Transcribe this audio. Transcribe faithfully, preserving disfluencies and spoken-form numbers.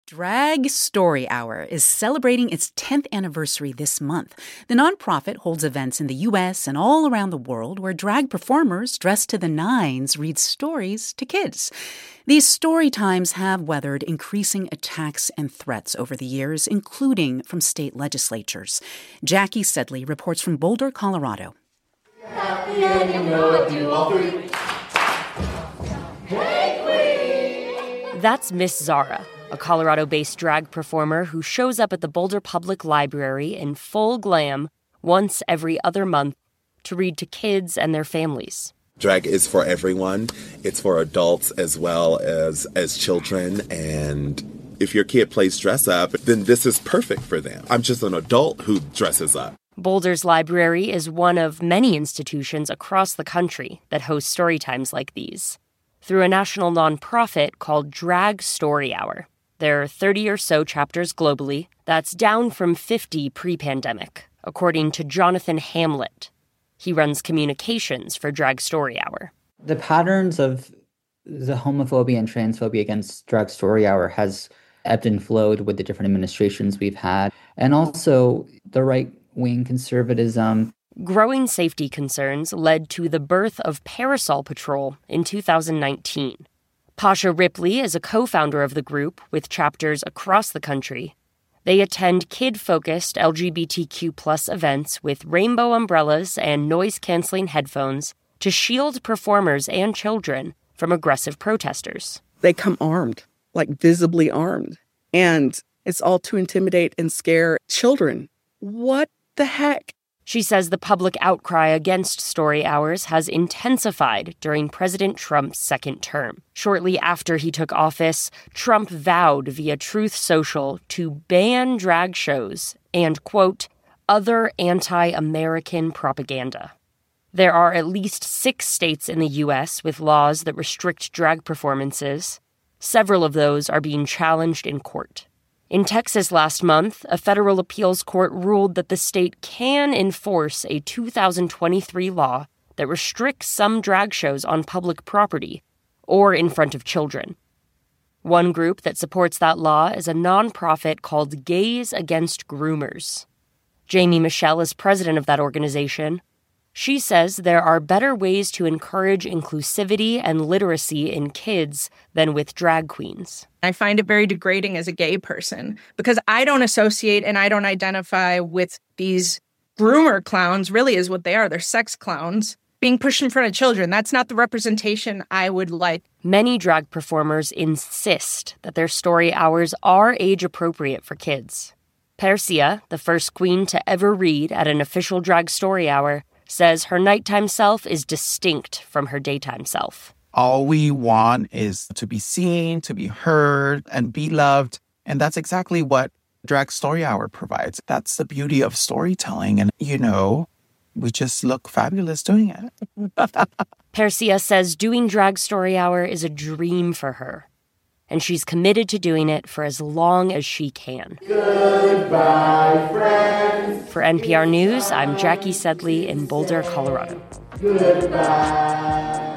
Drag Story Hour is celebrating its tenth anniversary this month. The nonprofit holds events in the U S and all around the world where drag performers dressed to the nines read stories to kids. These story times have weathered increasing attacks and threats over the years, including from state legislatures. Jackie Sedley reports from Boulder, Colorado. Happy and you know it, do all three. That's Miss Zara, a Colorado-based drag performer who shows up at the Boulder Public Library in full glam once every other month to read to kids and their families. Drag is for everyone. It's for adults as well as, as children. And if your kid plays dress up, then this is perfect for them. I'm just an adult who dresses up. Boulder's library is one of many institutions across the country that host story times like these, through a national nonprofit called Drag Story Hour. There are thirty or so chapters globally. That's down from fifty pre-pandemic, according to Jonathan Hamlet. He runs communications for Drag Story Hour. The patterns of the homophobia and transphobia against Drag Story Hour has ebbed and flowed with the different administrations we've had, and also the right-wing conservatism. Growing safety concerns led to the birth of Parasol Patrol in two thousand nineteen. Pasha Ripley is a co-founder of the group with chapters across the country. They attend kid-focused L G B T Q plus events with rainbow umbrellas and noise-canceling headphones to shield performers and children from aggressive protesters. They come armed, like visibly armed, and it's all to intimidate and scare children. What the heck? She says the public outcry against story hours has intensified during President Trump's second term. Shortly after he took office, Trump vowed via Truth Social to ban drag shows and, quote, other anti-American propaganda. There are at least six states in the U S with laws that restrict drag performances. Several of those are being challenged in court. In Texas last month, a federal appeals court ruled that the state can enforce a two thousand twenty-three law that restricts some drag shows on public property or in front of children. One group that supports that law is a nonprofit called Gays Against Groomers. Jamie Michelle is president of that organization. She says there are better ways to encourage inclusivity and literacy in kids than with drag queens. I find it very degrading as a gay person because I don't associate and I don't identify with these groomer clowns, really is what they are. They're sex clowns being pushed in front of children. That's not the representation I would like. Many drag performers insist that their story hours are age-appropriate for kids. Persia, the first queen to ever read at an official drag story hour, says her nighttime self is distinct from her daytime self. All we want is to be seen, to be heard, and be loved. And that's exactly what Drag Story Hour provides. That's the beauty of storytelling. And, you know, we just look fabulous doing it. Persia says doing Drag Story Hour is a dream for her. And she's committed to doing it for as long as she can. Goodbye, friends. For N P R News, I'm Jackie Sedley in Boulder, Colorado. Goodbye.